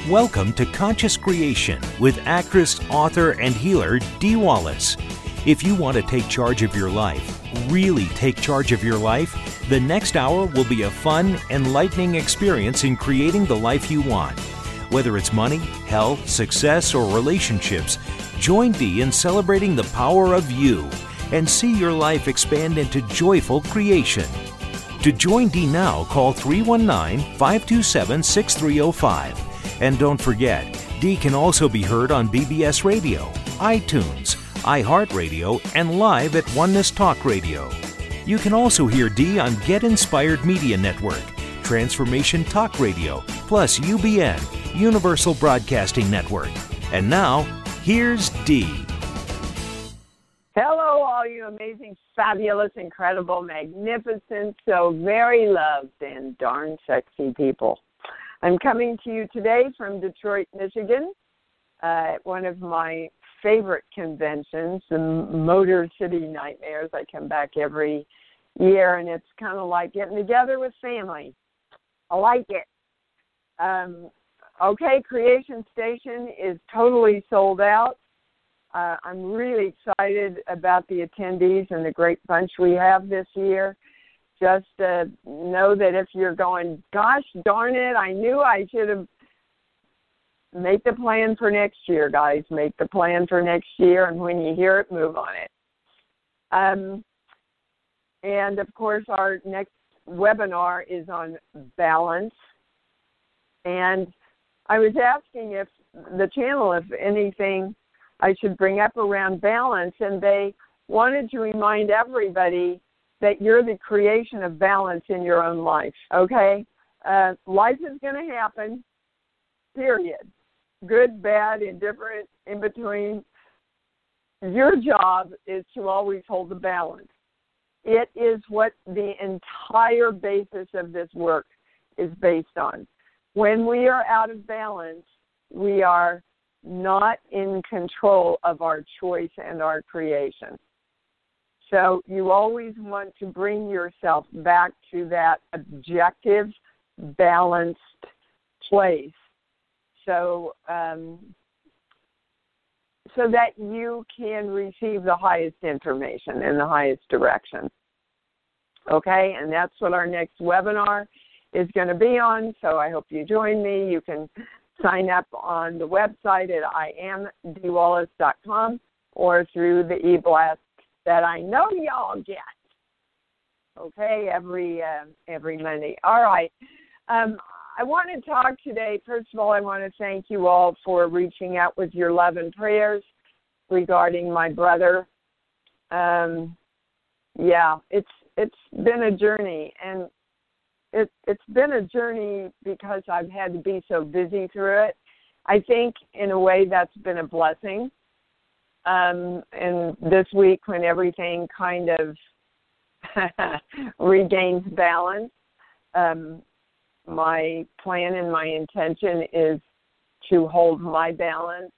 Welcome to Conscious Creation with actress, author, and healer Dee Wallace. If you want to take charge of your life, really take charge of your life, the next hour will be a fun, enlightening experience in creating the life you want. Whether it's money, health, success, or relationships, join Dee in celebrating the power of you and see your life expand into joyful creation. To join Dee now, call 319-527-6305. And don't forget, Dee can also be heard on BBS Radio, iTunes, iHeartRadio, and live at Oneness Talk Radio. You can also hear Dee on Get Inspired Media Network, Transformation Talk Radio, plus UBN, Universal Broadcasting Network. And now, here's Dee. Hello, all you amazing, fabulous, incredible, magnificent, so very loved, and darn sexy people. I'm coming to you today from Detroit, Michigan, at one of my favorite conventions, the Motor City Nightmares. I come back every year, and it's kind of like getting together with family. I like it. Okay, Creation Station is totally sold out. I'm really excited about the attendees and the great bunch we have this year. Just know that if you're going, gosh darn it, I knew I should have, make the plan for next year, guys. Make the plan for next year, and when you hear it, move on it. And, of course, our next webinar is on balance. And I was asking if the channel, if anything, I should bring up around balance, and they wanted to remind everybody that you're the creation of balance in your own life, okay? Life is going to happen, period. Good, bad, indifferent, in between. Your job is to always hold the balance. It is what the entire basis of this work is based on. When we are out of balance, we are not in control of our choice and our creation. So you always want to bring yourself back to that objective, balanced place so that you can receive the highest information in the highest direction. Okay, and that's what our next webinar is going to be on, so I hope you join me. You can sign up on the website at iamdeewallace.com or through the e-blast that I know y'all get, okay, every Monday. All right. I want to talk today. First of all, I want to thank you all for reaching out with your love and prayers regarding my brother. Yeah, it's been a journey, and it's been a journey because I've had to be so busy through it. I think in a way that's been a blessing. And this week when everything kind of regains balance, my plan and my intention is to hold my balance,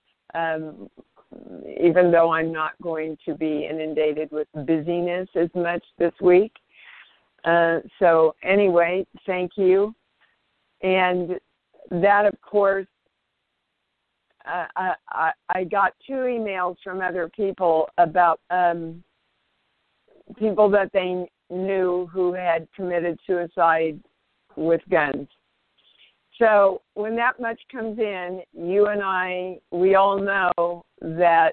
even though I'm not going to be inundated with busyness as much this week. So anyway, thank you. And that, of course, I got 2 emails from other people about people that they knew who had committed suicide with guns. So when that much comes in, you and I, we all know that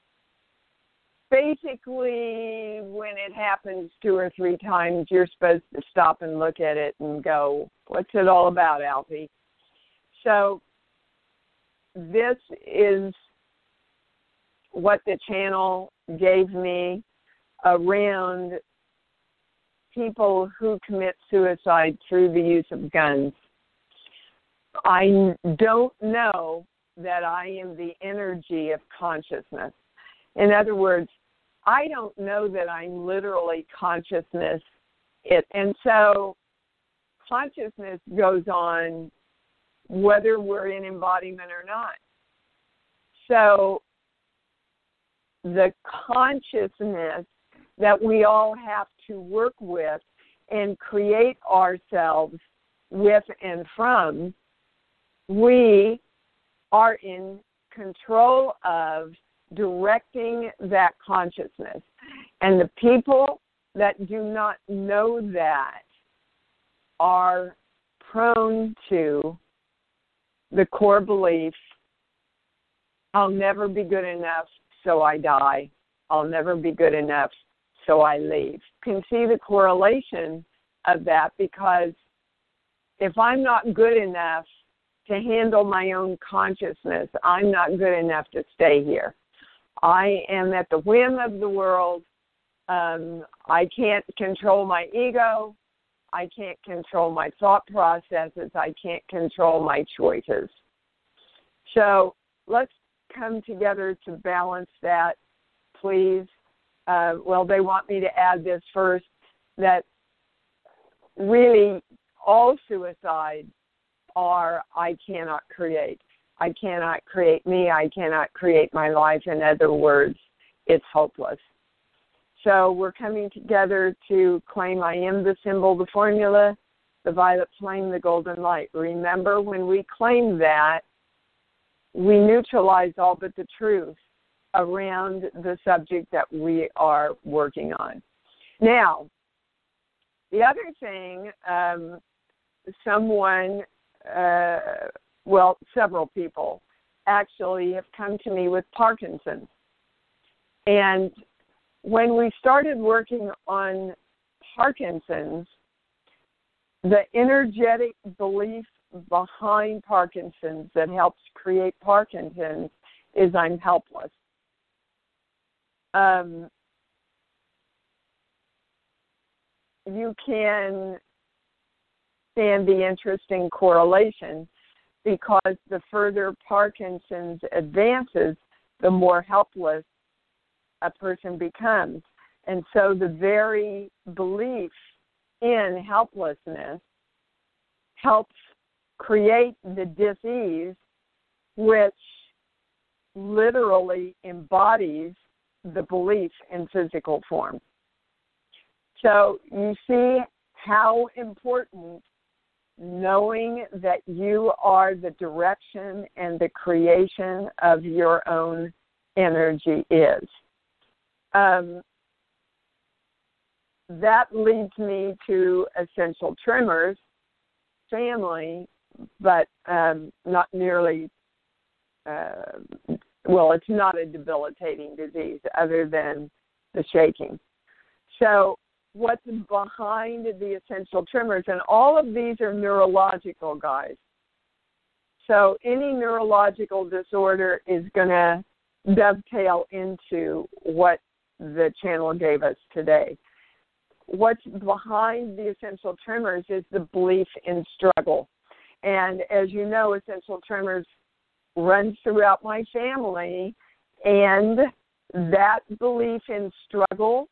basically when it happens 2 or 3 times, you're supposed to stop and look at it and go, what's it all about, Alfie? So this is what the channel gave me around people who commit suicide through the use of guns. I don't know that I am the energy of consciousness. In other words, I don't know that I'm literally consciousness. And so consciousness goes on whether we're in embodiment or not. So the consciousness that we all have to work with and create ourselves with and from we are in control of directing that consciousness. And the people that do not know that are prone to the core belief, I'll never be good enough, so I die. I'll never be good enough, so I leave. You can see the correlation of that, because if I'm not good enough to handle my own consciousness, I'm not good enough to stay here. I am at the whim of the world. I can't control my ego. I can't control my thought processes. I can't control my choices. So let's come together to balance that, please. Well, they want me to add this first, that really all suicides are I cannot create. I cannot create me. I cannot create my life. In other words, it's hopeless. So we're coming together to claim I am the symbol, the formula, the violet flame, the golden light. Remember, when we claim that, we neutralize all but the truth around the subject that we are working on. Now, the other thing, several people actually have come to me with Parkinson's. And when we started working on Parkinson's, the energetic belief behind Parkinson's that helps create Parkinson's is I'm helpless. You can stand the interesting correlation, because the further Parkinson's advances, the more helpless a person becomes. And so the very belief in helplessness helps create the dis-ease, which literally embodies the belief in physical form. So you see how important knowing that you are the direction and the creation of your own energy is. That leads me to essential tremors, family, but not nearly, it's not a debilitating disease other than the shaking. So what's behind the essential tremors, and all of these are neurological, guys. So any neurological disorder is going to dovetail into what the channel gave us today. What's behind the essential tremors is the belief in struggle. And as you know, essential tremors runs throughout my family, and that belief in struggle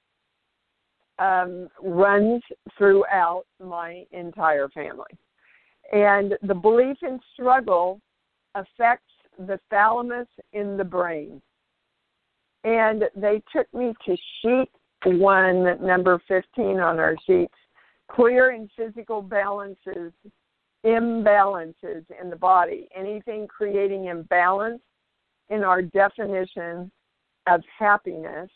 runs throughout my entire family. And the belief in struggle affects the thalamus in the brain. And they took me to sheet 1, number 15 on our sheets, clear and physical imbalances in the body. Anything creating imbalance in our definition of happiness.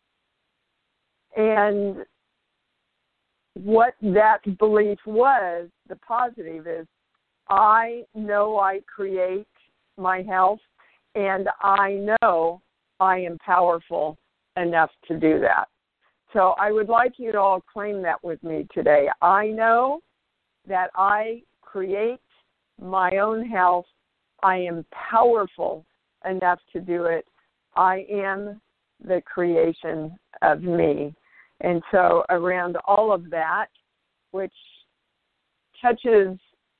And what that belief was, the positive is, I know I create my health, and I know I am powerful enough to do that. So I would like you to all claim that with me today. I know that I create my own health. I am powerful enough to do it. I am the creation of me. And so around all of that, which touches,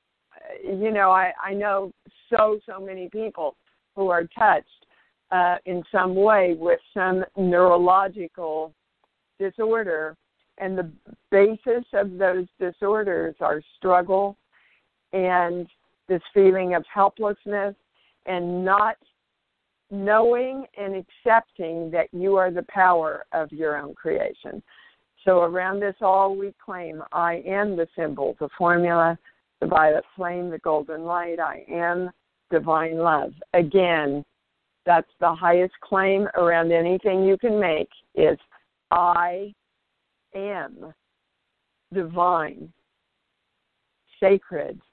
I know so many people who are touched in some way with some neurological disorder, and the basis of those disorders are struggle and this feeling of helplessness and not knowing and accepting that you are the power of your own creation. So around this all we claim, I am the symbol, the formula, the violet flame, the golden light. I am divine love. Again, that's the highest claim around anything you can make is I am divine, sacred,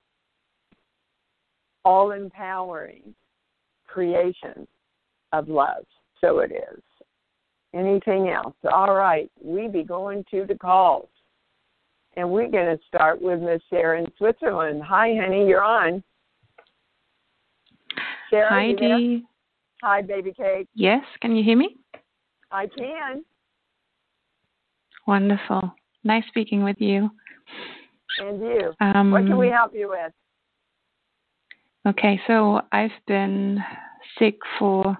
all-empowering creation of love. So it is. Anything else? All right, we be going to the calls. And we're going to start with Miss Sarah in Switzerland. Hi, honey, you're on. Sarah, hi, Dee. Hi, baby cake. Yes, can you hear me? I can. Wonderful. Nice speaking with you. And you. What can we help you with? Okay, so I've been sick for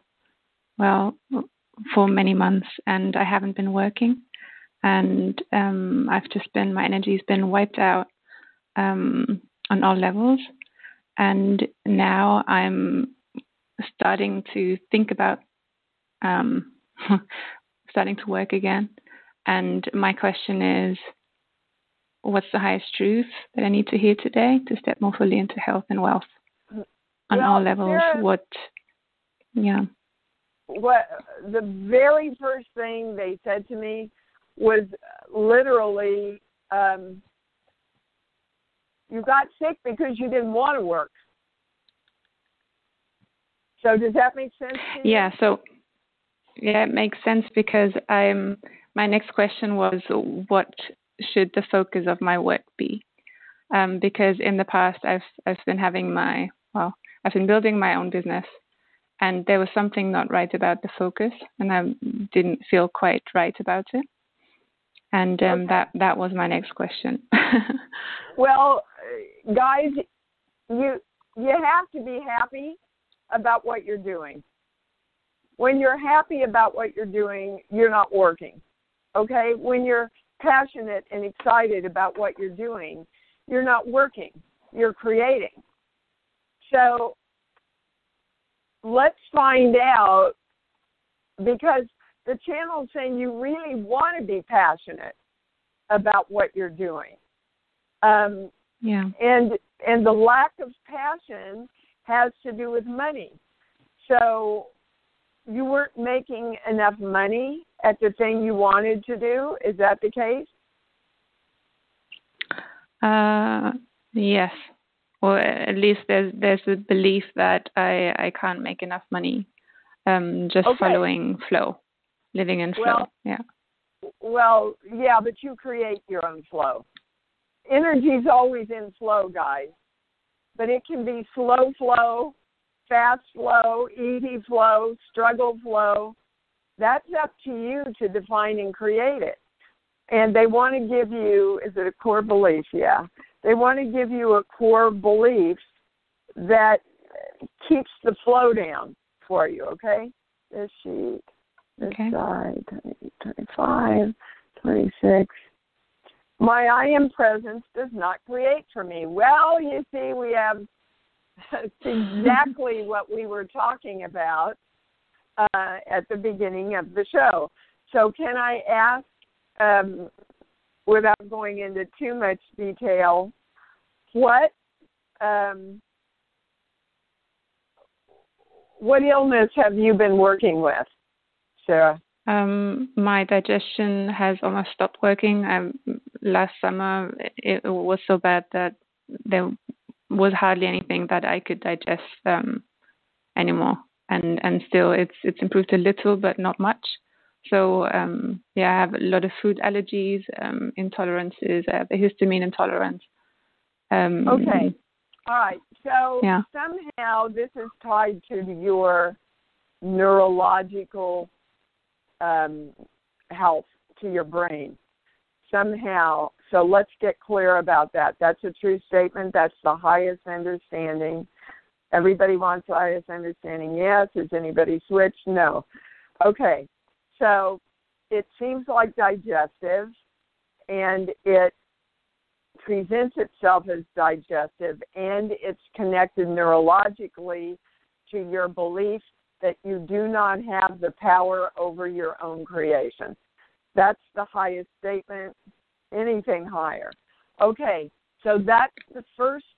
many months, and I haven't been working. And my energy's been wiped out on all levels. And now I'm starting to think about starting to work again. And my question is, what's the highest truth that I need to hear today to step more fully into health and wealth on all levels? Sarah, what the very first thing they said to me was literally, you got sick because you didn't want to work. So does that make sense to you? Yeah, it makes sense because my next question was, what should the focus of my work be? Because in the past I've been building my own business, and there was something not right about the focus, and I didn't feel quite right about it. And that was my next question. Well, guys, you have to be happy about what you're doing. When you're happy about what you're doing, you're not working. Okay? When you're passionate and excited about what you're doing, you're not working. You're creating. So let's find out, because the channel's saying you really want to be passionate about what you're doing. And the lack of passion has to do with money. So you weren't making enough money at the thing you wanted to do. Is that the case? Yes. Or at least there's a belief that I can't make enough money following flow, living in flow. Well, yeah, but you create your own flow. Energy's always in flow, guys. But it can be slow flow, fast flow, easy flow, struggle flow. That's up to you to define and create it. And they want to give you, is it a core belief? Yeah. They want to give you a core belief that keeps the flow down for you, okay? This sheet, this side, 25, 26. My I am presence does not create for me. Well, you see, we have exactly what we were talking about at the beginning of the show. So can I ask, without going into too much detail, what illness have you been working with, Sarah? My digestion has almost stopped working. Last summer, it was so bad that there was hardly anything that I could digest anymore. And still, it's improved a little, but not much. So, I have a lot of food allergies, intolerances. I have a histamine intolerance. Okay. All right. So somehow this is tied to your neurological health, to your brain. Somehow. So let's get clear about that. That's a true statement. That's the highest understanding. Everybody wants the highest understanding. Yes. Has anybody switched? No. Okay. So it seems like digestive, and it presents itself as digestive, and it's connected neurologically to your belief that you do not have the power over your own creation. That's the highest statement. Anything higher. Okay, so that's the first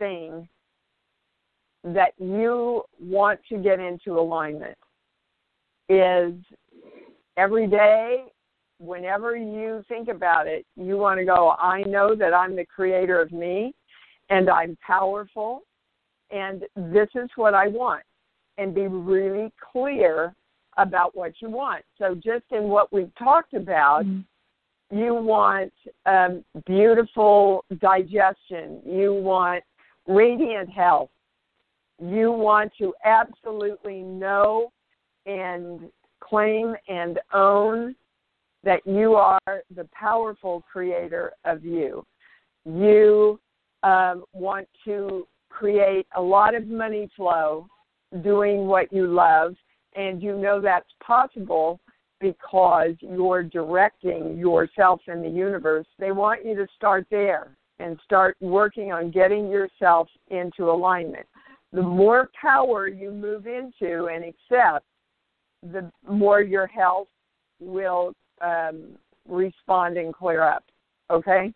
thing that you want to get into alignment is every day, whenever you think about it, you want to go, I know that I'm the creator of me, and I'm powerful, and this is what I want. And be really clear about what you want. So just in what we've talked about, you want beautiful digestion. You want radiant health. You want to absolutely know and claim and own that you are the powerful creator of you. You want to create a lot of money flow doing what you love, and you know that's possible because you're directing yourself in the universe. They want you to start there and start working on getting yourself into alignment. The more power you move into and accept, the more your health will respond and clear up. Okay?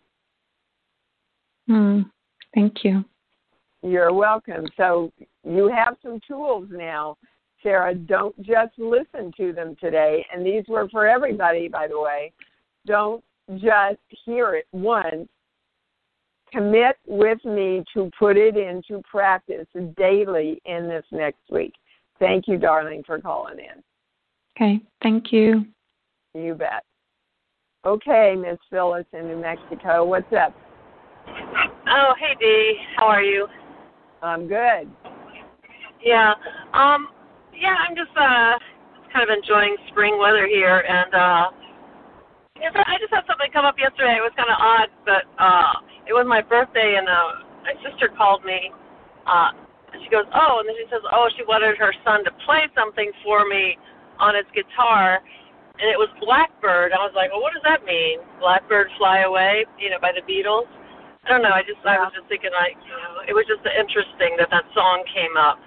Thank you. You're welcome. So you have some tools now, Sarah. Don't just listen to them today. And these were for everybody, by the way. Don't just hear it once. Commit with me to put it into practice daily in this next week. Thank you, darling, for calling in. Okay, thank you. You bet. Okay, Miss Phyllis in New Mexico, what's up? Oh, hey, Dee. How are you? I'm good. Yeah. I'm just kind of enjoying spring weather here, and I just had something come up yesterday. It was kind of odd, but it was my birthday, and my sister called me, and she goes, oh, and then she says, oh, she wanted her son to play something for me on his guitar, and it was Blackbird. I was like, well, what does that mean? Blackbird Fly Away, by the Beatles? I don't know. I was just thinking, it was just interesting that song came up.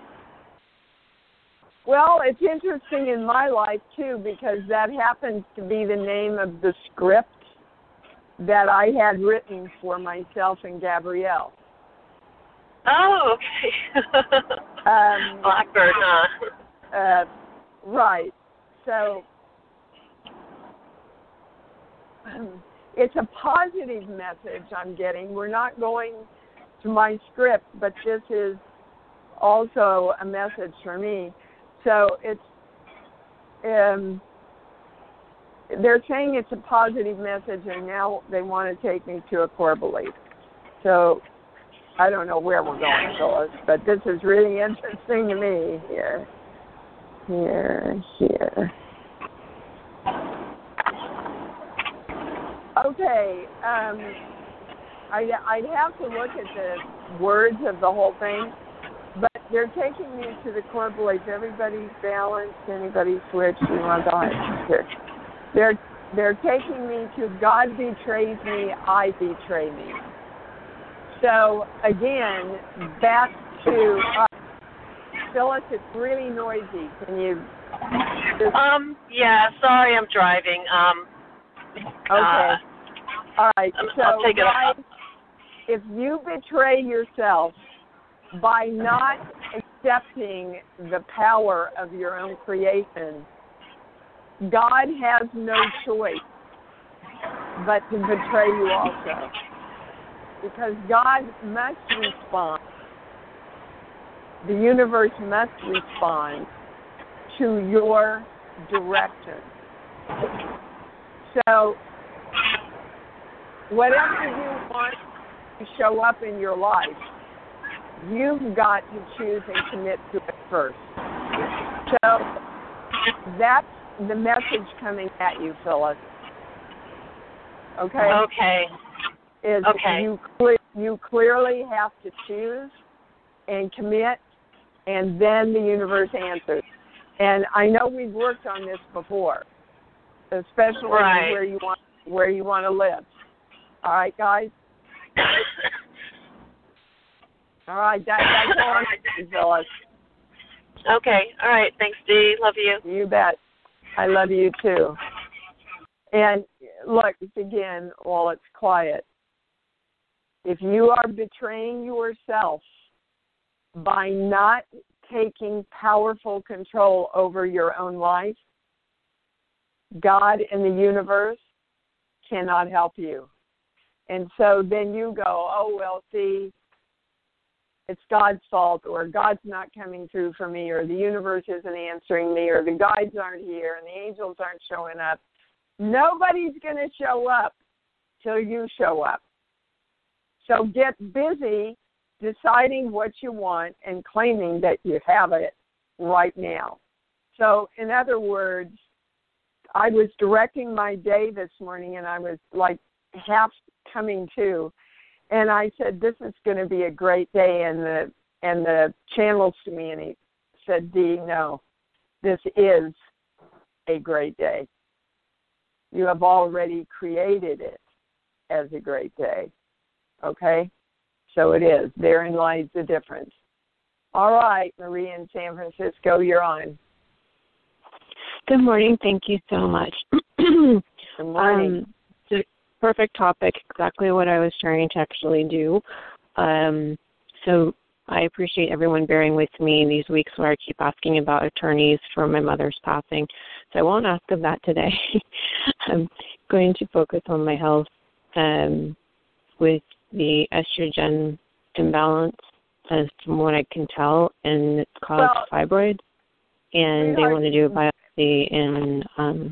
Well, it's interesting in my life, too, because that happens to be the name of the script that I had written for myself and Gabrielle. Oh, okay. Blackbird, huh? Right. So it's a positive message I'm getting. We're not going to my script, but this is also a message for me. So it's they're saying it's a positive message, and now they want to take me to a core belief. So I don't know where we're going, Phyllis, but this is really interesting to me. Here. Okay, I'd have to look at the words of the whole thing, but they're taking me to the core belief. Everybody's balanced, anybody's switched, we want the high. They're taking me to God betrays me, I betray me. So, again, back to Phyllis, it's really noisy. Can you just... Yeah, sorry, I'm driving. Okay. All right. I'll take it off. If you betray yourself by not accepting the power of your own creation, God has no choice but to betray you also. Because God must respond. The universe must respond to your direction. So, whatever you want to show up in your life, you've got to choose and commit to it first. So, that's the message coming at you, Phyllis. Okay? Okay. You clearly have to choose and commit, and then the universe answers. And I know we've worked on this before, especially where you want to live. All right, guys? All right, that's all I'm saying, Phyllis. Okay, all right. Thanks, Dee. Love you. You bet. I love you, too. And look, again, while it's quiet, If you are betraying yourself by not taking powerful control over your own life, God and the universe cannot help you. And so then you go, oh, well, see, it's God's fault, or God's not coming through for me, or the universe isn't answering me, or the guides aren't here, and the angels aren't showing up. Nobody's going to show up till you show up. So get busy deciding what you want and claiming that you have it right now. So, in other words, I was directing my day this morning, and I was like half coming to, and I said, this is going to be a great day, and the channels to me, and he said, Dee, no, this is a great day. You have already created it as a great day, okay? So it is. Therein lies the difference. All right, Marie in San Francisco, you're on. Good morning. Thank you so much. Good morning. The perfect topic, exactly what I was trying to actually do. So I appreciate everyone bearing with me these weeks where I keep asking about attorneys for my mother's passing. So I won't ask of that today. I'm going to focus on my health with the estrogen imbalance, as from what I can tell, and it's caused fibroid. And they want to do a biopsy in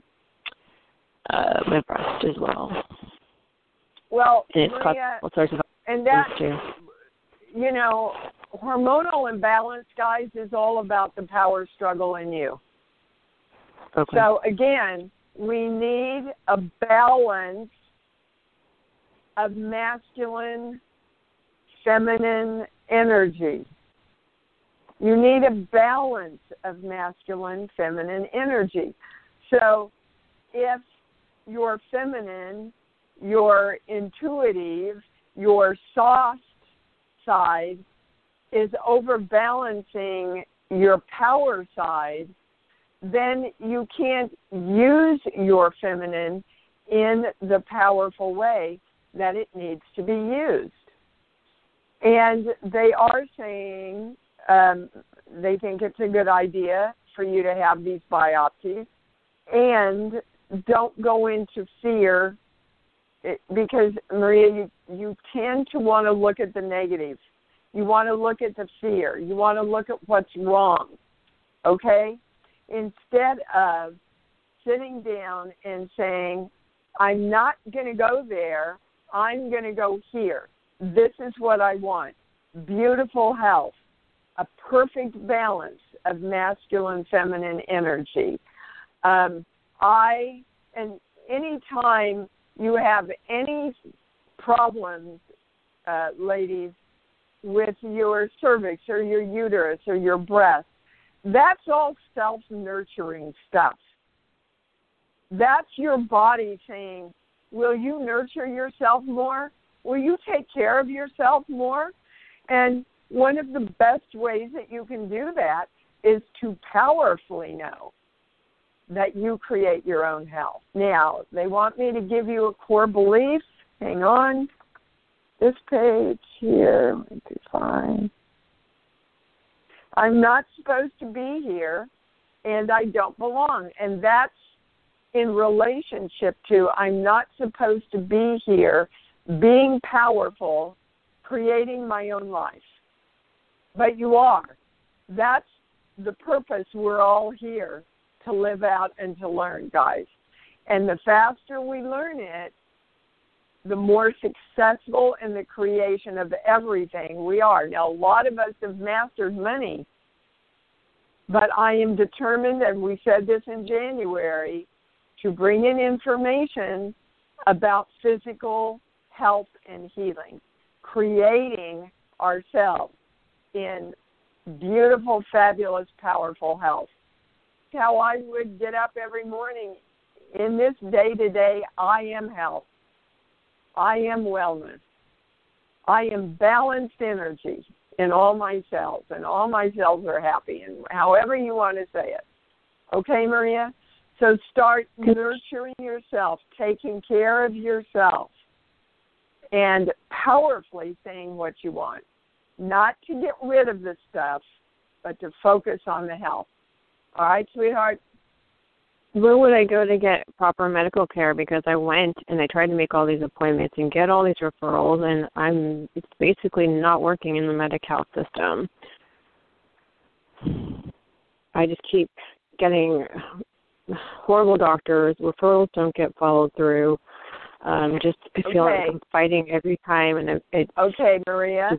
my breast as well. Well, and it's caused all sorts of and that, too. You know, hormonal imbalance, guys, is all about the power struggle in you. Okay. So, again, we need a balance of masculine, feminine energy. You need a balance of masculine, feminine energy. So if you're feminine, your intuitive, your soft side is overbalancing your power side, then you can't use your feminine in the powerful way that it needs to be used. And they are saying they think it's a good idea for you to have these biopsies, and don't go into fear, because, Maria, you tend to want to look at the negative. You want to look at the fear. You want to look at what's wrong, okay? Instead of sitting down and saying, I'm not going to go there, I'm going to go here. This is what I want. Beautiful health, a perfect balance of masculine, feminine energy. And anytime you have any problems, ladies, with your cervix or your uterus or your breast, that's all self-nurturing stuff. That's your body saying, will you nurture yourself more? Will you take care of yourself more? And one of the best ways that you can do that is to powerfully know that you create your own health. Now, they want me to give you a core belief. Hang on. This page here, let me find. I'm not supposed to be here, and I don't belong. And that's in relationship to I'm not supposed to be here, being powerful, creating my own life. But you are. That's the purpose. We're all here to live out and to learn, guys. And the faster we learn it, the more successful in the creation of everything we are. Now, a lot of us have mastered money, but I am determined, and we said this in January, to bring in information about physical health and healing, creating ourselves in beautiful, fabulous, powerful health. That's how I would get up every morning. In this day-to-day, I am health. I am wellness. I am balanced energy in all my cells, and all my cells are happy, and however you want to say it. Okay, Maria? So start nurturing yourself, taking care of yourself. and powerfully saying what you want. Not to get rid of the stuff, but to focus on the health. All right, sweetheart? Where would I go to get proper medical care? Because I went and I tried to make all these appointments and get all these referrals, and it's basically not working in the Medi-Cal system. I just keep getting horrible doctors. Referrals don't get followed through. I feel like I'm fighting every time, and it okay, Maria,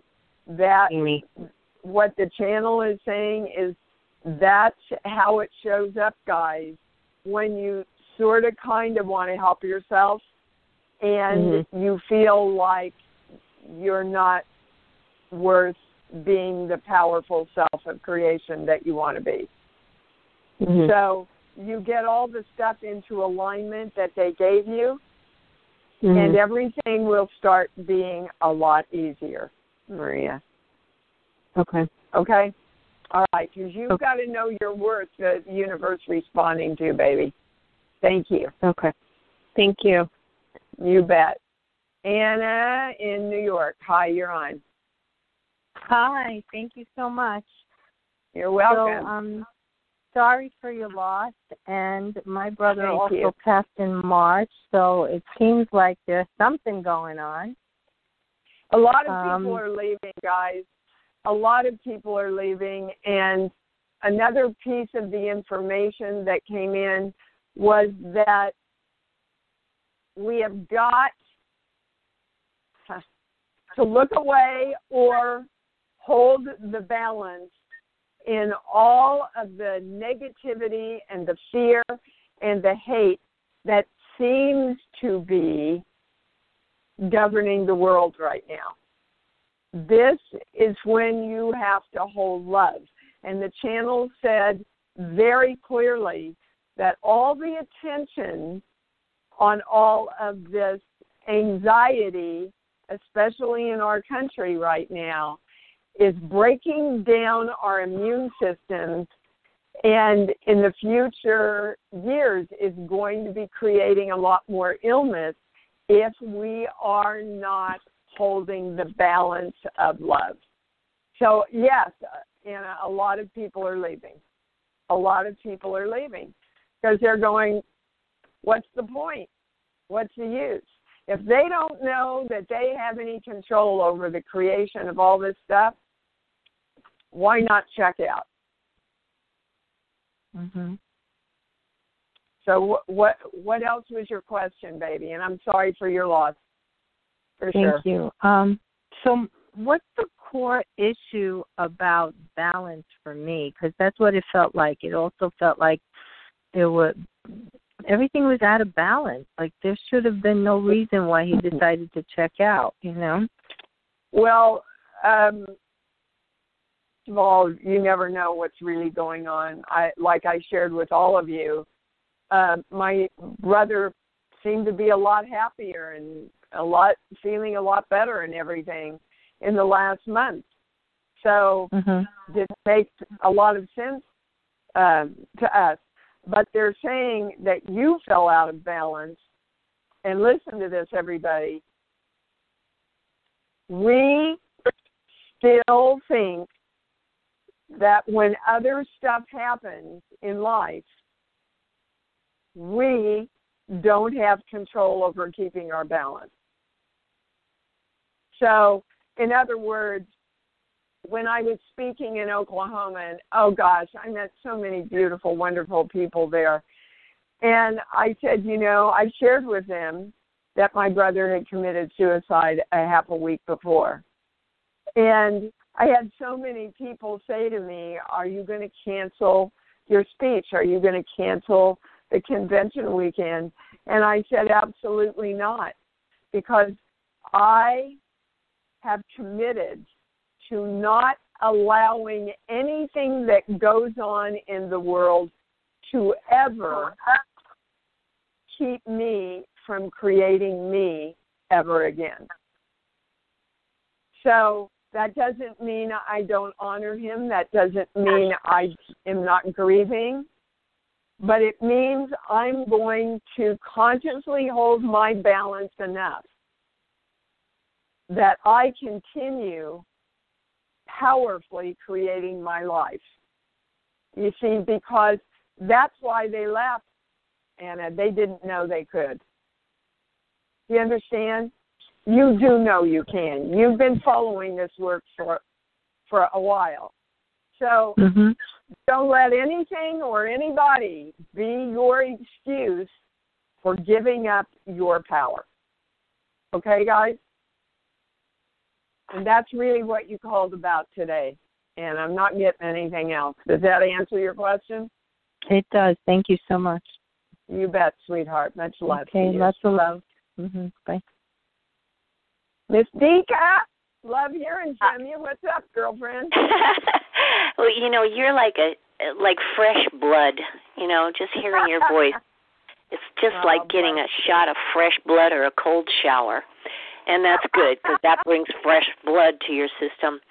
what the channel is saying is that's how it shows up, guys, when you sort of kind of want to help yourself and you feel like you're not worth being the powerful self of creation that you want to be. So you get all the stuff into alignment that they gave you, and everything will start being a lot easier, Maria. Okay. Okay? All right, because you've got to know your worth, the universe responding to, baby. Thank you. Okay. Thank you. You bet. Anna in New York. Hi, you're on. Hi, thank you so much. You're welcome. So, sorry for your loss, and my brother also passed in March, so it seems like there's something going on. A lot of people are leaving, guys. A lot of people are leaving, and another piece of the information that came in was that we have got to look away or hold the balance in all of the negativity and the fear and the hate that seems to be governing the world right now. This is when you have to hold love. And the channel said very clearly that all the attention on all of this anxiety, especially in our country right now, is breaking down our immune systems, and in the future years is going to be creating a lot more illness if we are not holding the balance of love. So, yes, Anna, a lot of people are leaving. A lot of people are leaving because they're going, what's the point? What's the use? If they don't know that they have any control over the creation of all this stuff, why not check out? So what else was your question, baby? And I'm sorry for your loss. Thank you. So what's the core issue about balance for me? Because that's what it felt like. It also felt like everything was out of balance. Like there should have been no reason why he decided to check out, you know? Well, first of all, you never know what's really going on. Like I shared with all of you, my brother seemed to be a lot happier and feeling a lot better and everything in the last month. So it makes a lot of sense to us. But they're saying that you fell out of balance. And listen to this, everybody. We still think that when other stuff happens in life, we don't have control over keeping our balance. So, in other words, when I was speaking in Oklahoma, and oh gosh, I met so many beautiful, wonderful people there. And I said, I shared with them that my brother had committed suicide a half a week before. And I had so many people say to me, are you going to cancel your speech? Are you going to cancel the convention weekend? And I said, absolutely not, because I have committed to not allowing anything that goes on in the world to ever keep me from creating me ever again. So that doesn't mean I don't honor him. That doesn't mean I am not grieving. But it means I'm going to consciously hold my balance enough that I continue powerfully creating my life. You see, because that's why they left, Anna. They didn't know they could. You understand? You do know you can. You've been following this work for a while. So don't let anything or anybody be your excuse for giving up your power. Okay, guys? And that's really what you called about today. And I'm not getting anything else. Does that answer your question? It does. Thank you so much. You bet, sweetheart. Much love. Okay, lots of love. Bye. Miss Dika, love hearing from you. What's up, girlfriend? Well, you're like fresh blood. Just hearing your voice, it's just like getting a shot of fresh blood or a cold shower, and that's good because that brings fresh blood to your system.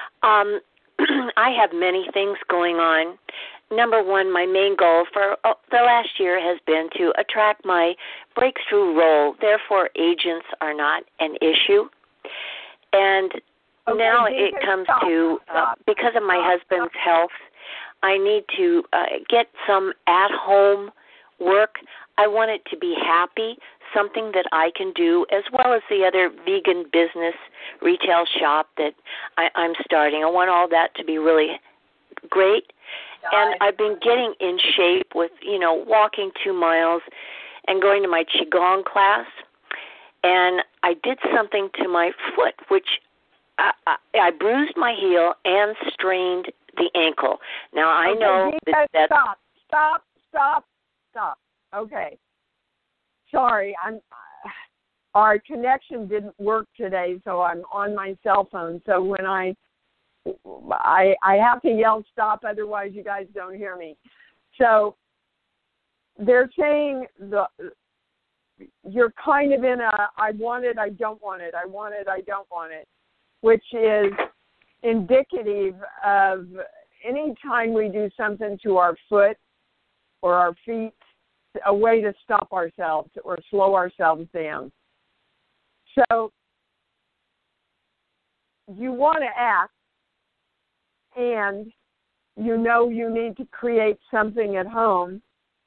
I have many things going on. Number one, my main goal for the last year has been to attract my breakthrough role. Therefore, agents are not an issue. And now it comes to, because of my husband's health, I need to get some at-home work. I want it to be happy, something that I can do, as well as the other vegan business retail shop that I'm starting. I want all that to be really great. And I've been getting in shape with, walking 2 miles and going to my Qigong class. And I did something to my foot, which I bruised my heel and strained the ankle. Now, I know that's... Stop. Okay. Sorry, our connection didn't work today, so I'm on my cell phone. So when I have to yell stop, otherwise you guys don't hear me. So they're saying you're kind of in a I want it, I don't want it, I want it, I don't want it, which is indicative of any time we do something to our foot or our feet, a way to stop ourselves or slow ourselves down. So you want to act, and you need to create something at home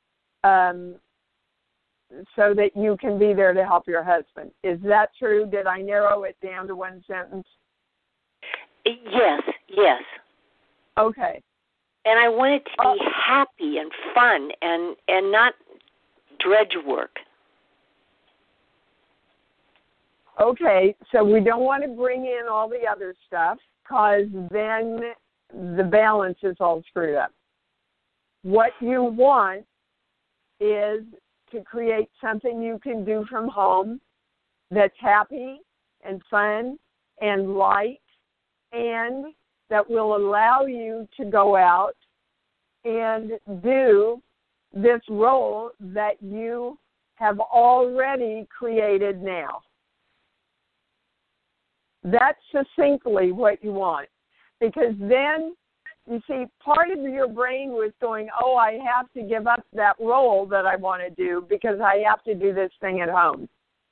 so that you can be there to help your husband. Is that true? Did I narrow it down to one sentence? Yes. Okay. And I want it to be happy and fun and not drudge work. Okay, so we don't want to bring in all the other stuff because then the balance is all screwed up. What you want is to create something you can do from home that's happy and fun and light and that will allow you to go out and do this role that you have already created now. That's succinctly what you want. Because then, you see, part of your brain was going, I have to give up that role that I want to do because I have to do this thing at home.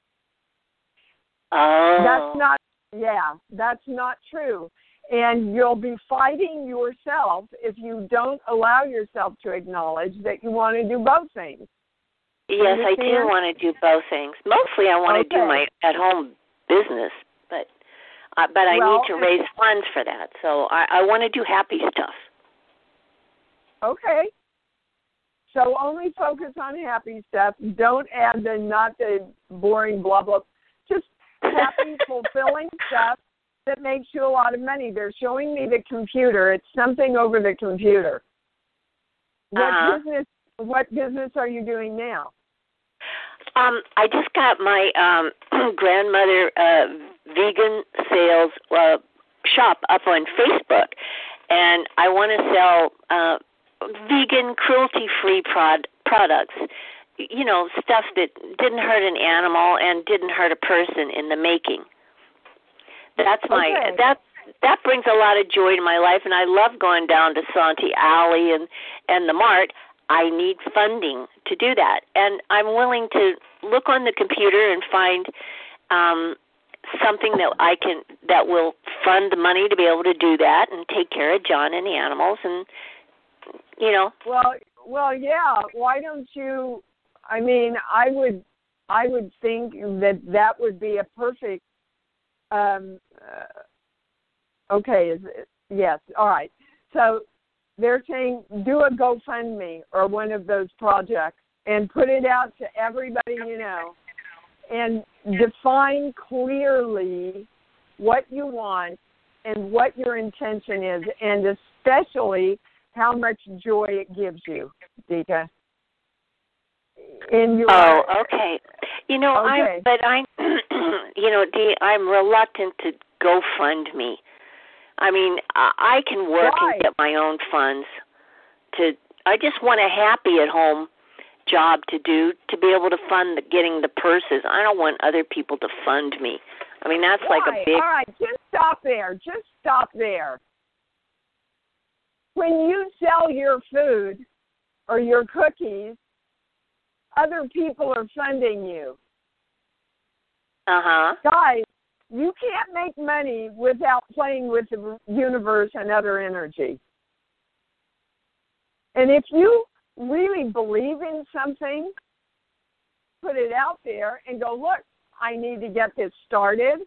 Oh. That's not true. And you'll be fighting yourself if you don't allow yourself to acknowledge that you want to do both things. Yes, I do want to do both things. Mostly I want to do my at-home business, but I need to raise funds for that. So I want to do happy stuff. Okay. So only focus on happy stuff. Don't add not the boring blah, blah. Just happy, fulfilling stuff that makes you a lot of money. They're showing me the computer. It's something over the computer. What business are you doing now? I just got my grandmother vegan sales shop up on Facebook, and I want to sell vegan, cruelty-free products. Stuff that didn't hurt an animal and didn't hurt a person in the making. That brings a lot of joy to my life, and I love going down to Santee Alley and the Mart. I need funding to do that, and I'm willing to look on the computer and find something that will fund the money to be able to do that and take care of John and the animals, and Well, yeah. Why don't you? I mean, I would think that would be a perfect. Okay. Yes. All right. So they're saying do a GoFundMe or one of those projects and put it out to everybody you know, and define clearly what you want and what your intention is, and especially how much joy it gives you, Dika. Okay. Okay. Dee, I'm reluctant to GoFundMe. I mean, I can work and get my own funds. I just want a happy at home job to do, to be able to fund getting the purses. I don't want other people to fund me. I mean, that's like a big... All right, just stop there. When you sell your food or your cookies, other people are funding you. Guys, you can't make money without playing with the universe and other energy. And if you really believe in something, put it out there and go, look, I need to get this started.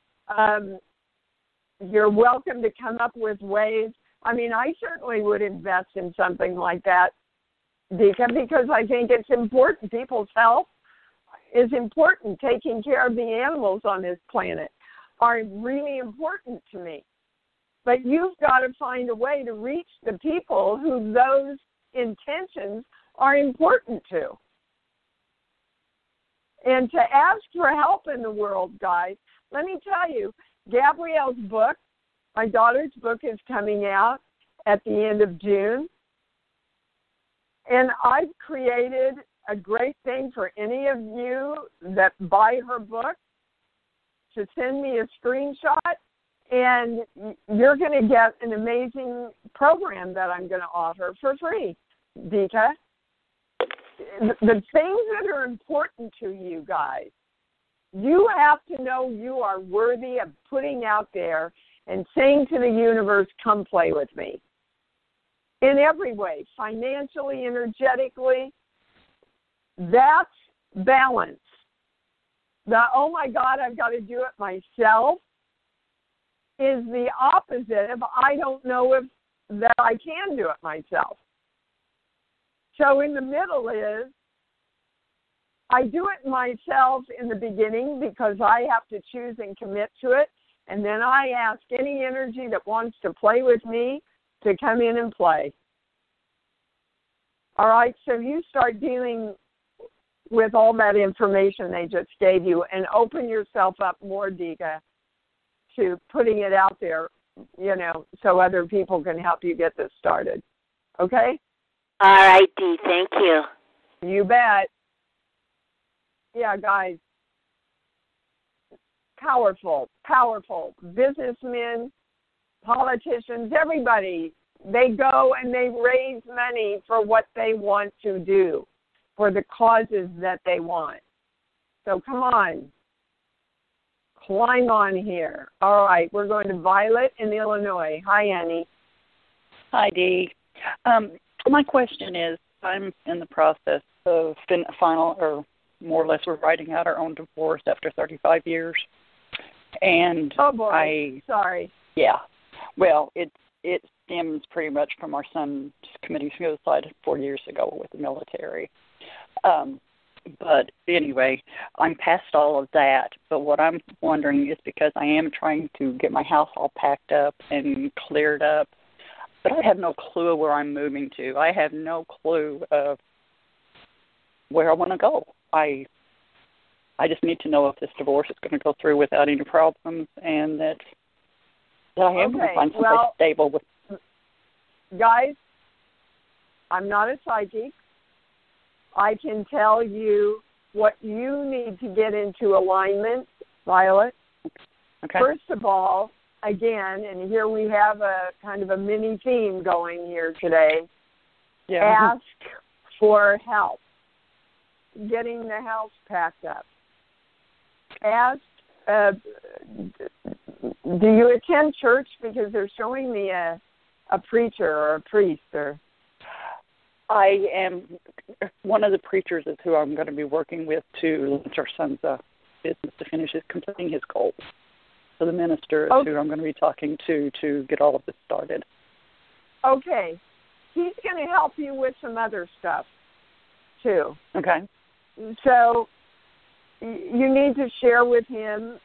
You're welcome to come up with ways. I mean, I certainly would invest in something like that, Dika, because I think it's important. People's health is important. Taking care of the animals on this planet are really important to me. But you've got to find a way to reach the people who those intentions are important to. And to ask for help in the world, guys. Let me tell you, Gabrielle's book, my daughter's book, is coming out at the end of June. And I've created a great thing for any of you that buy her book to send me a screenshot, and you're going to get an amazing program that I'm going to offer for free, Dika. The things that are important to you guys, you have to know you are worthy of putting out there and saying to the universe, come play with me. In every way, financially, energetically, that's balance. Oh my God, I've got to do it myself is the opposite of I don't know that I can do it myself. So in the middle is I do it myself in the beginning because I have to choose and commit to it, and then I ask any energy that wants to play with me to come in and play. All right, so you start dealing with all that information they just gave you and open yourself up more, Dika, to putting it out there, so other people can help you get this started. Okay? All right, Dee. Thank you. You bet. Yeah, guys. Powerful businessmen, politicians, everybody. They go and they raise money for what they want to do, for the causes that they want. So come on. Climb on here. All right, we're going to Violet in Illinois. Hi, Annie. Hi, Dee. My question is, I'm in the process of final, or more or less we're writing out our own divorce after 35 years. And oh, boy. Sorry. Yeah. Well, it stems pretty much from our son committing suicide 4 years ago with the military. But anyway, I'm past all of that. But what I'm wondering is because I am trying to get my house all packed up and cleared up, but I have no clue where I'm moving to. I have no clue of where I want to go. I just need to know if this divorce is going to go through without any problems, and that I am going to find something stable with. Guys, I'm not a psychic. I can tell you what you need to get into alignment, Violet. Okay. First of all, again, and here we have a kind of a mini theme going here today, ask for help getting the house packed up. Ask do you attend church? Because they're showing me a preacher or a priest. Or I am one of the preachers is who I'm going to be working with to launch our son's business to finish completing his goals. So the minister is who I'm going to be talking to get all of this started. Okay. He's going to help you with some other stuff, too. Okay. So you need to share with him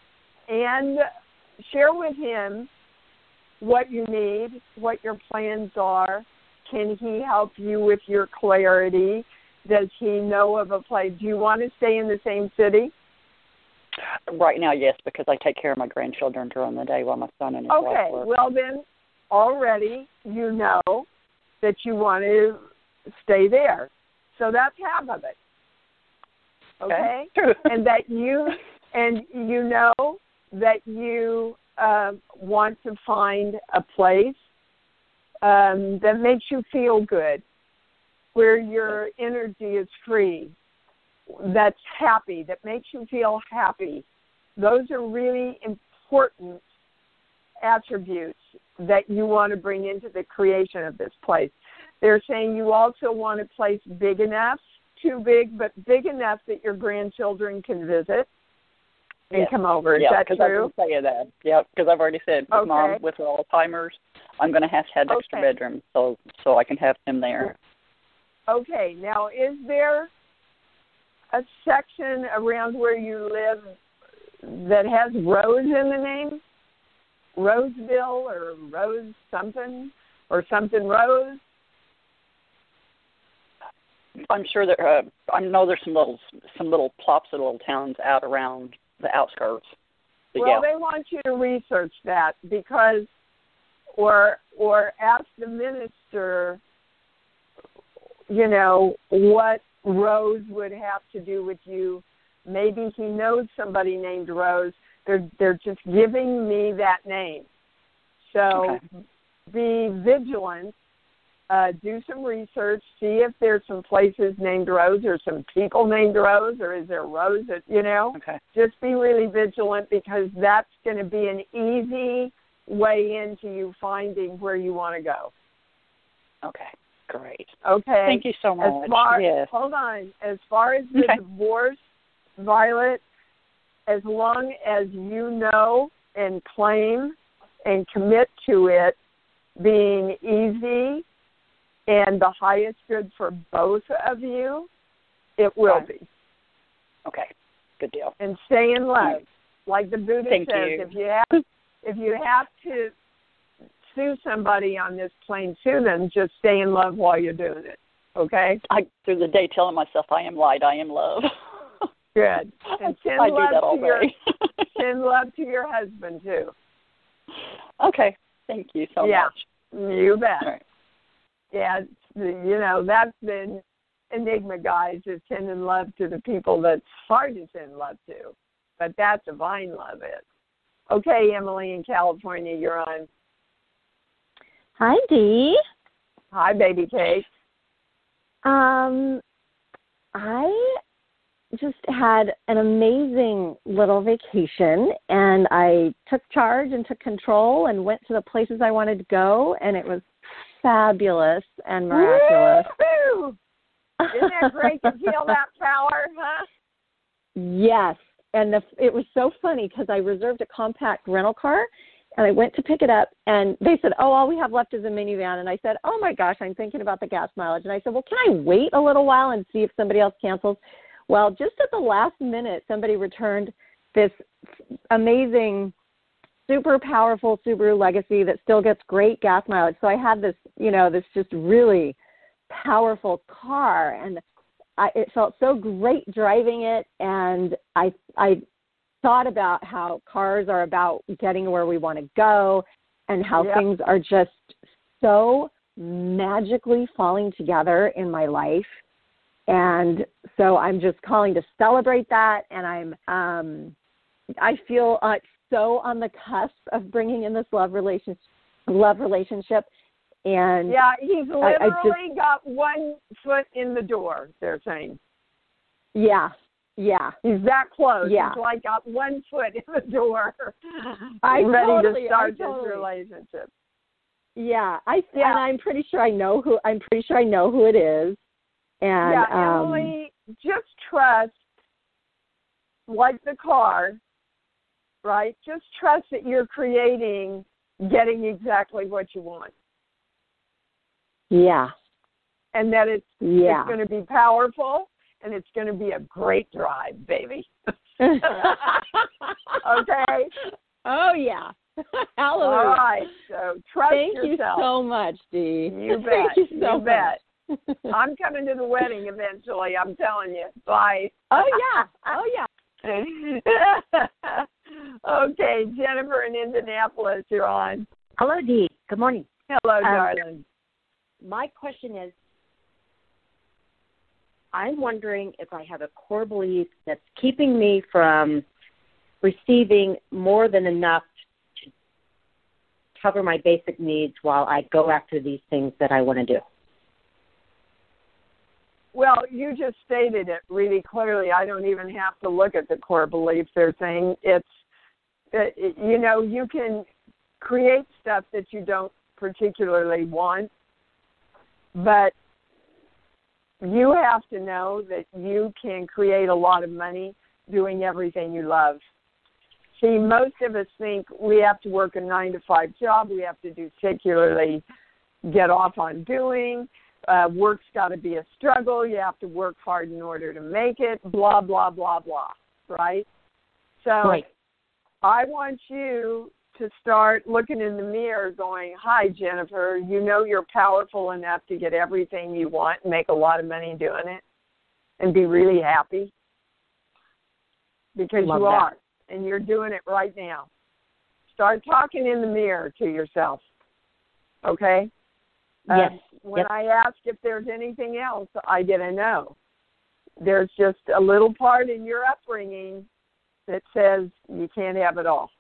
what you need, what your plans are. Can he help you with your clarity? Does he know of a place? Do you want to stay in the same city? Right now, yes, because I take care of my grandchildren during the day while my son and his wife work. Well then, already you know that you want to stay there. So that's half of it. Okay? And that you know that you want to find a place that makes you feel good, where your energy is free, that's happy, that makes you feel happy. Those are really important attributes that you want to bring into the creation of this place. They're saying you also want a place big enough, too big, but big enough that your grandchildren can visit and come over. Is that true? Yeah, because I've been saying that. Yeah, because I've already said with Mom, with her Alzheimer's, I'm going to have extra bedrooms so I can have him there. Okay. Now, is there a section around where you live that has Rose in the name? Roseville or Rose something or something Rose? I'm sure there. I know there's some little plops of little towns out around the outskirts. But well, they want you to research that because, or ask the minister, you know, what Rose would have to do with you. Maybe he knows somebody named Rose. They're just giving me that name. So be vigilant. Do some research. See if there's some places named Rose or some people named Rose, or is there Rose that, you know? Just be really vigilant because that's going to be an easy way into you finding where you want to go. Okay, great. Okay. Thank you so much. Hold on. As far as the divorce, Violet, as long as you know and claim and commit to it being easy and the highest good for both of you, it will be. Okay, good deal. And stay in love. Like the Buddha says, if you have to sue somebody on this plane, sue them, just stay in love while you're doing it. Okay? I through the day telling myself I am light, I am love. Good. And send love to your husband too. Okay. Thank you so much. You bet. All right. Yeah, you know, that's the enigma, guys, is sending love to the people that's hard to send love to. But that's divine love is. Okay, Emily in California, you're on. Hi, Dee. Hi, baby cake. I just had an amazing little vacation, and I took charge and took control and went to the places I wanted to go, and it was fabulous and miraculous. Woo-hoo! Isn't that great to feel that power, huh? Yes, and it was so funny because I reserved a compact rental car, and I went to pick it up, and they said, all we have left is a minivan. And I said, oh, my gosh, I'm thinking about the gas mileage. And I said, well, can I wait a little while and see if somebody else cancels? Well, just at the last minute, somebody returned this amazing, super powerful Subaru Legacy that still gets great gas mileage. So I had this, this just really powerful car, and it felt so great driving it. And I thought about how cars are about getting where we want to go and how things are just so magically falling together in my life. And so I'm just calling to celebrate that, and I feel so on the cusp of bringing in this love relationship. And he's literally got one foot in the door, they're saying. Yeah, Yeah. He's that close. Yeah. He's like got one foot in the door. I'm ready to start this relationship. Yeah. And I'm pretty sure I know who it is. And Emily, just trust, like the car, right? Just trust that you're getting exactly what you want. Yeah. And that it's going to be powerful, and it's going to be a great drive, baby. Okay? Oh, yeah. Hallelujah. All right. So trust Thank yourself. You so much, Dee. You bet. Thank you so much. Bet. I'm coming to the wedding eventually, I'm telling you. Bye. Oh, yeah. Okay, Jennifer in Indianapolis, you're on. Hello, Dee. Good morning. Hello, darling. My question is, I'm wondering if I have a core belief that's keeping me from receiving more than enough to cover my basic needs while I go after these things that I want to do. Well, you just stated it really clearly. I don't even have to look at the core beliefs they're saying. You can create stuff that you don't particularly want, but you have to know that you can create a lot of money doing everything you love. See, most of us think we have to work a 9-to-5 job. We have to do secularly get off on doing. Work's got to be a struggle. You have to work hard in order to make it, blah, blah, blah, blah, right? So right. I want you to start looking in the mirror going, hi, Jennifer, you know you're powerful enough to get everything you want and make a lot of money doing it and be really happy because you are, and you're doing it right now. Start talking in the mirror to yourself, okay? Yes. When I ask if there's anything else, I get a no. There's just a little part in your upbringing that says you can't have it all.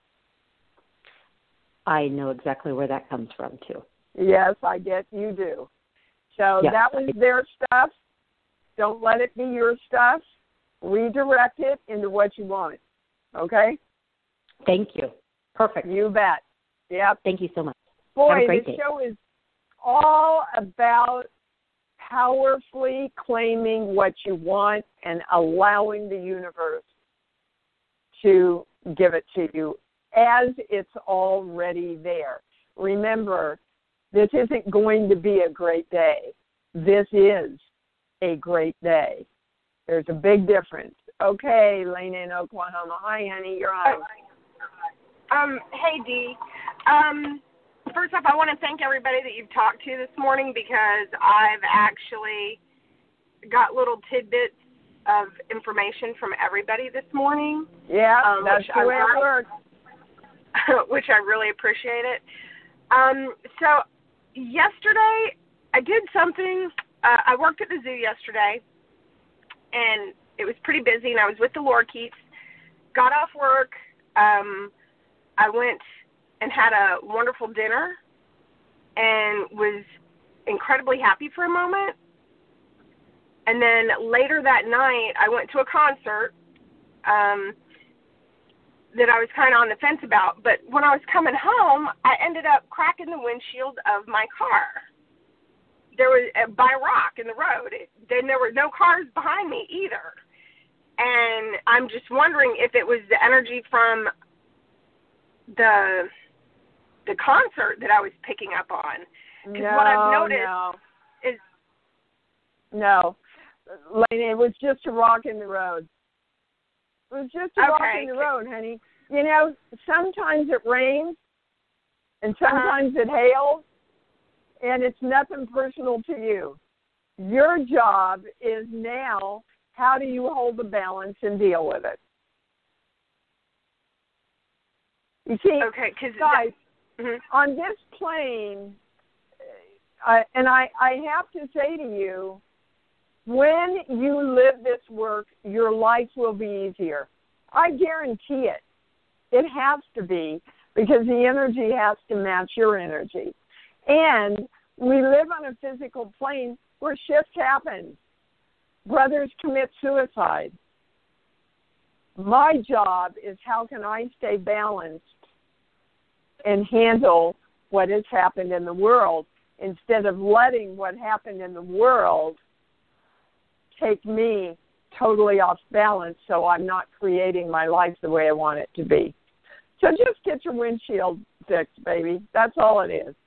I know exactly where that comes from, too. Yes, I get you do. So that was their stuff. Don't let it be your stuff. Redirect it into what you want. Okay? Thank you. Perfect. You bet. Yep. Thank you so much. Boy, this show is all about powerfully claiming what you want and allowing the universe to give it to you as it's already there. Remember, this isn't going to be a great day. This is a great day. There's a big difference. Okay, Lena in Oklahoma. Hi, honey, you're on. Hey, Dee. First off, I want to thank everybody that you've talked to this morning because I've actually got little tidbits of information from everybody this morning. Yeah, that's the way it works. Which I really appreciate it. So yesterday I did something. I worked at the zoo yesterday, and it was pretty busy, and I was with the lorikeets. Got off work. I went and had a wonderful dinner and was incredibly happy for a moment. And then later that night, I went to a concert that I was kind of on the fence about. But when I was coming home, I ended up cracking the windshield of my car. There was by a rock in the road. Then there were no cars behind me either. And I'm just wondering if it was the energy from the concert that I was picking up on. Because what I've noticed is... No. Lena, it was just a rock in the road. It was just a rock in the road, honey. You know, sometimes it rains and sometimes it hails, and it's nothing personal to you. Your job is now, how do you hold the balance and deal with it? You see, guys, on this plane, and I have to say to you, when you live this work, your life will be easier. I guarantee it. It has to be, because the energy has to match your energy. And we live on a physical plane where shifts happen. Brothers commit suicide. my job is how can I stay balanced and handle what has happened in the world instead of letting what happened in the world take me totally off balance so I'm not creating my life the way I want it to be. So just get your windshield fixed, baby. That's all it is.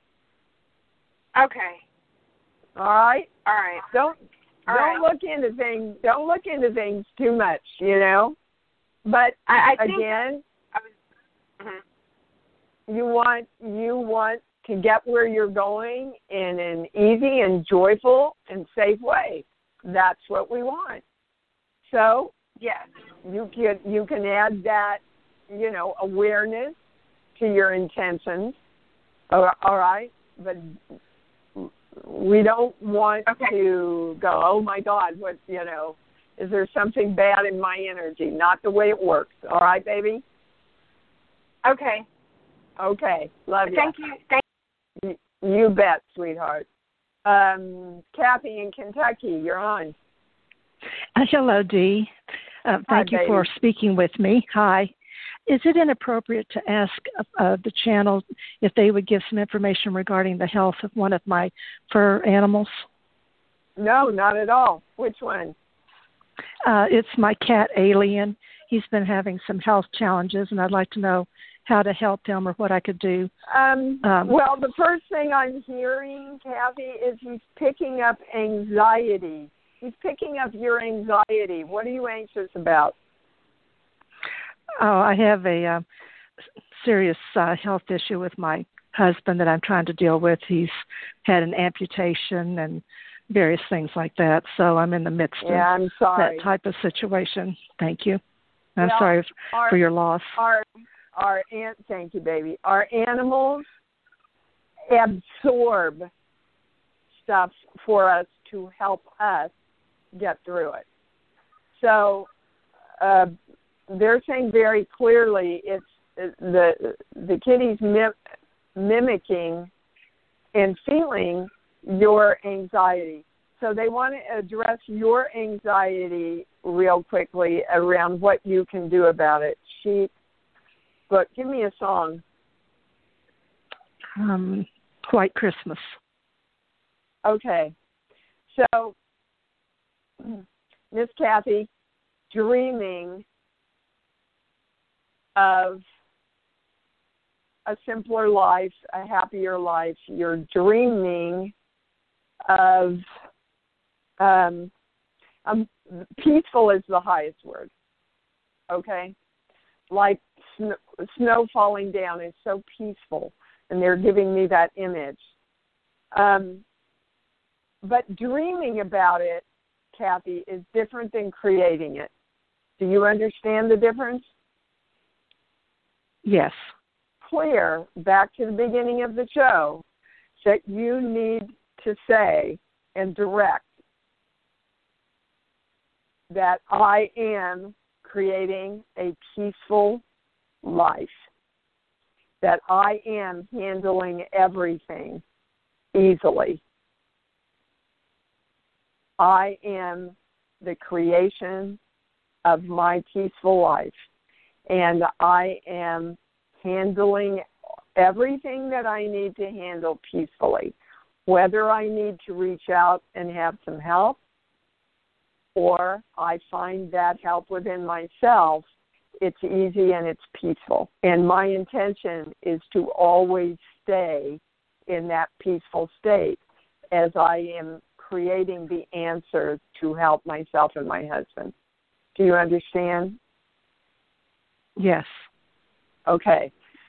Okay. All right? All right. Don't look into things. Don't look into things too much, you know. But I think again, I was, you want to get where you're going in an easy and joyful and safe way. That's what we want. So yes, you can add that, you know, awareness to your intentions. All right, but we don't want to go, oh my God, what, you know, is there something bad in my energy? Not the way it works. All right, baby? Okay. Okay. Love you. Thank you. You bet, sweetheart. Kathy in Kentucky, you're on. Hello, Dee. Thank you for speaking with me. Hi. Is it inappropriate to ask the channel if they would give some information regarding the health of one of my fur animals? No, not at all. Which one? It's my cat, Alien. He's been having some health challenges, and I'd like to know how to help him or what I could do. Well, the first thing I'm hearing, Kathy, is he's picking up anxiety. He's picking up your anxiety. What are you anxious about? Oh, I have a serious health issue with my husband that I'm trying to deal with. He's had an amputation and various things like that. So I'm in the midst of that type of situation. Thank you. I'm sorry for your loss. Thank you, baby. Our animals absorb stuff for us to help us get through it. So they're saying very clearly it's the kitty's mimicking and feeling your anxiety. So they want to address your anxiety real quickly around what you can do about it. But give me a song. White Christmas. Okay. So, Miss Kathy, dreaming of a simpler life, a happier life. You're dreaming of peaceful is the highest word. Okay? Like snow falling down is so peaceful, and they're giving me that image. But dreaming about it, Kathy, is different than creating it. Do you understand the difference? Yes. Clear, back to the beginning of the show, that you need to say and direct that I am creating a peaceful life, that I am handling everything easily. I am the creation of my peaceful life, and I am handling everything that I need to handle peacefully, whether I need to reach out and have some help or I find that help within myself. It's easy and it's peaceful. And my intention is to always stay in that peaceful state as I am creating the answer to help myself and my husband. Do you understand? Yes. Okay.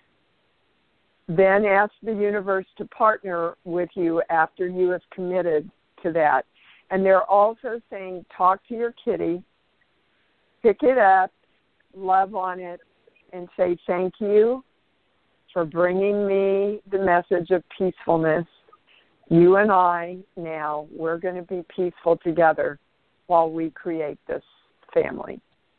Then ask the universe to partner with you after you have committed to that. And they're also saying, talk to your kitty, pick it up, love on it, and say thank you for bringing me the message of peacefulness. You and I now, we're going to be peaceful together while we create this family.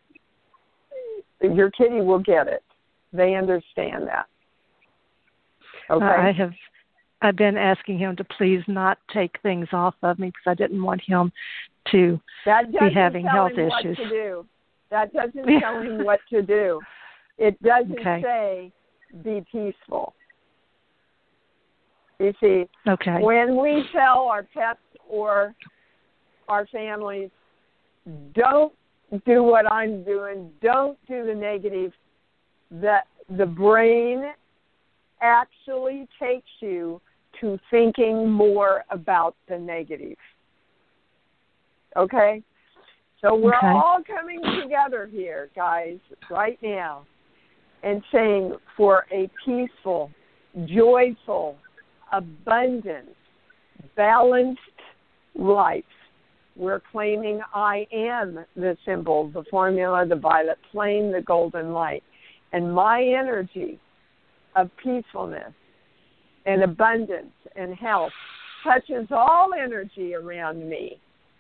Your kitty will get it. They understand that. Okay. I've been asking him to please not take things off of me because I didn't want him to be having health issues. That doesn't tell him what to do. It doesn't say be peaceful. You see, when we tell our pets or our families, don't do what I'm doing, don't do the negative, the brain actually takes you to thinking more about the negative. Okay? So we're all coming together here, guys, right now, and saying for a peaceful, joyful, abundant, balanced life, we're claiming I am the symbol, the formula, the violet flame, the golden light. And my energy of peacefulness and abundance and health touches all energy around me.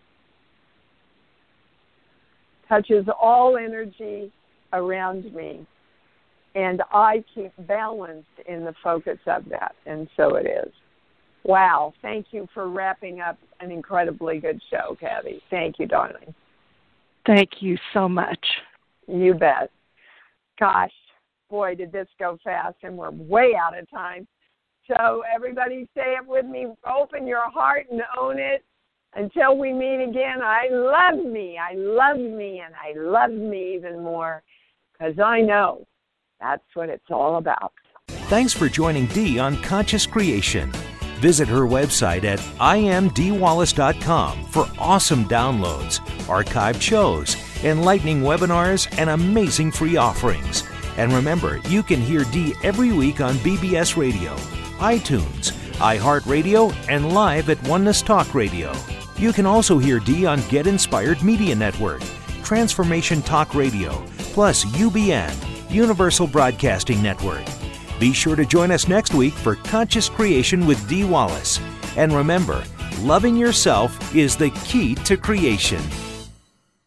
Touches all energy around me. And I keep balanced in the focus of that. And so it is. Wow. Thank you for wrapping up an incredibly good show, Kathy. Thank you, darling. Thank you so much. You bet. Gosh, boy, did this go fast, and we're way out of time. So everybody say it with me. Open your heart and own it. Until we meet again, I love me, and I love me even more, because I know that's what it's all about. Thanks for joining Dee on Conscious Creation. Visit her website at imdwallace.com for awesome downloads, archived shows, enlightening webinars, and amazing free offerings. And remember, you can hear Dee every week on BBS Radio, iTunes, iHeartRadio, and live at Oneness Talk Radio. You can also hear Dee on Get Inspired Media Network, Transformation Talk Radio, plus UBN, Universal Broadcasting Network. Be sure to join us next week for Conscious Creation with Dee Wallace. And remember, loving yourself is the key to creation.